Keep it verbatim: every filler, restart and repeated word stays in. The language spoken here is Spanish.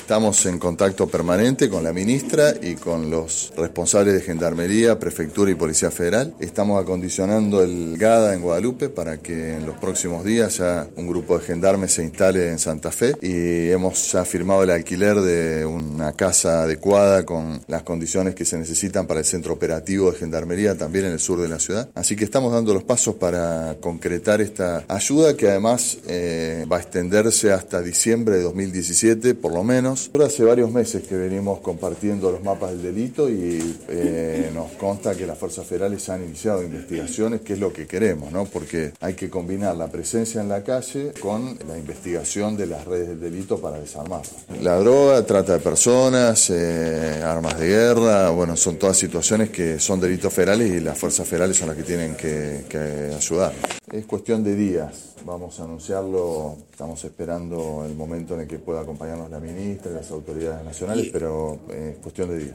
Estamos en contacto permanente con la ministra y con los responsables de Gendarmería, Prefectura y Policía Federal. Estamos acondicionando el GADA en Guadalupe para que en los próximos días ya un grupo de gendarmes se instale en Santa Fe y hemos ya firmado el alquiler de una casa adecuada con las condiciones que se necesitan para el centro operativo de Gendarmería también en el sur de la ciudad. Así que estamos dando los pasos para concretar esta ayuda que además eh, va a extenderse hasta diciembre de dos mil diecisiete por lo menos. Ahora hace varios meses que venimos compartiendo los mapas del delito y eh, nos consta que las fuerzas federales han iniciado investigaciones, que es lo que queremos, ¿no? Porque hay que combinar la presencia en la calle con la investigación de las redes del delito para desarmarlas. La droga, trata de personas, eh, armas de guerra, bueno, son todas situaciones que son delitos federales y las fuerzas federales son las que tienen que, que ayudar. Es cuestión de días, vamos a anunciarlo, estamos esperando el momento en el que pueda acompañarnos la ministra y las autoridades nacionales, pero es cuestión de días.